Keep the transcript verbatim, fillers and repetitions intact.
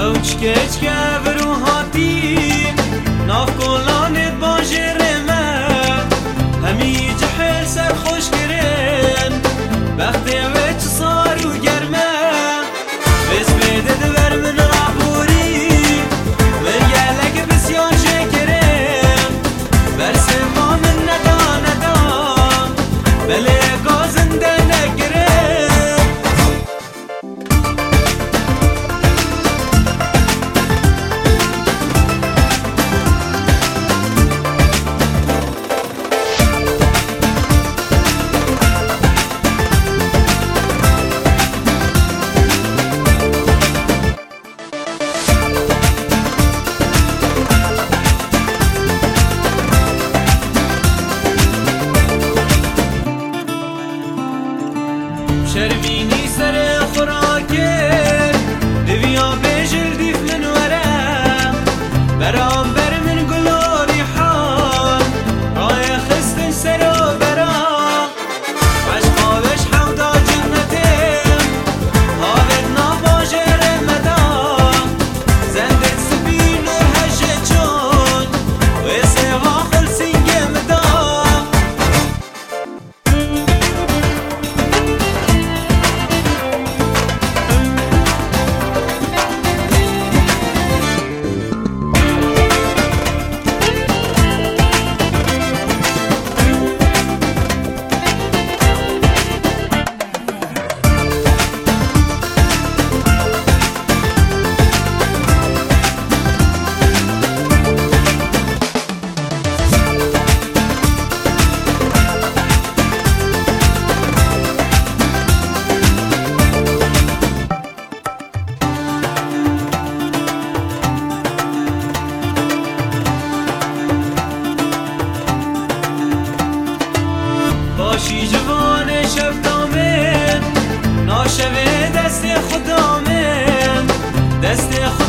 Keçke vruhati naf kolanit bajreme hemi cihel ser خوش girin Baxti ve çsaru germe Biz bede ver min raburi Ve gelek bisyan şekerim Versema min neda neda Bele gazinde negirim شربيني سر خوراكر دنيا بجل ديف من ورا برامبر من قلوبي حال رايح خستن سر وبرا عشقا وش حوضا جنتين هاودنا باجر مدام زندت سبين وهججون ويسيغا خلصين جمدام باشی جوان شب دامن ناشوه دست خدا من دست خدا